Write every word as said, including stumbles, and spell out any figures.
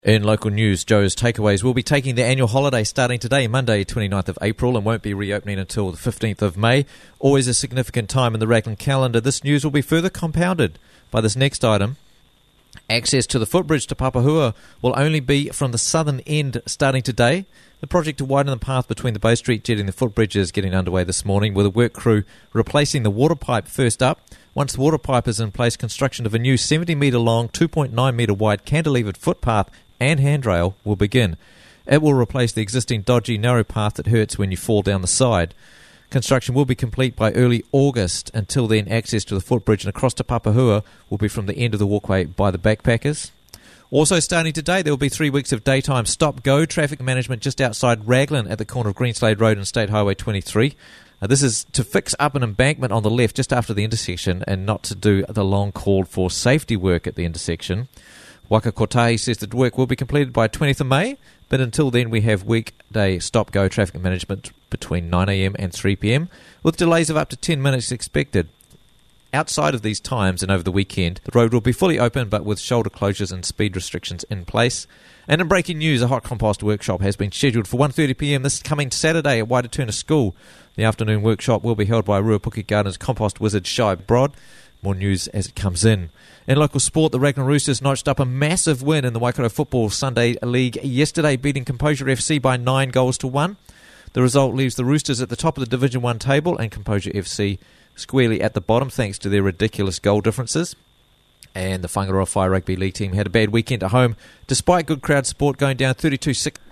In local news, Joe's Takeaways will be taking their annual holiday starting today, Monday twenty-ninth of April, and won't be reopening until the fifteenth of May. Always a significant time in the Raglan calendar. This news will be further compounded by this next item. Access to the footbridge to Papahua will only be from the southern end starting today. The project to widen the path between the Bow Street jetty and the footbridge is getting underway this morning, with a work crew replacing the water pipe first up. Once the water pipe is in place, construction of a new seventy metre long, two point nine metre wide cantilevered footpath and handrail will begin. It will replace the existing dodgy narrow path that hurts when you fall down the side. Construction will be complete by early August. Until then, access to the footbridge and across to Papahua will be from the end of the walkway by the backpackers. Also starting today, there will be three weeks of daytime stop-go traffic management just outside Raglan at the corner of Greenslade Road and State Highway twenty-three. Now, this is to fix up an embankment on the left just after the intersection and not to do the long called for safety work at the intersection. Waka Kotahi says that work will be completed by twentieth of May, but until then we have weekday stop-go traffic management between nine a.m. and three p.m, with delays of up to ten minutes expected. Outside of these times and over the weekend, the road will be fully open but with shoulder closures and speed restrictions in place. And in breaking news, a hot compost workshop has been scheduled for one thirty p.m. this coming Saturday at Waitatuna School. The afternoon workshop will be held by Ruapuke Gardens compost wizard Shai Brod. More news as it comes in. In local sport, the Raglan Roosters notched up a massive win in the Waikato Football Sunday League yesterday, beating Composure F C by nine goals to one. The result leaves the Roosters at the top of the Division one table and Composure F C squarely at the bottom thanks to their ridiculous goal differences. And the Whangaroa Fire Rugby League team had a bad weekend at home despite good crowd support, going down thirty-two six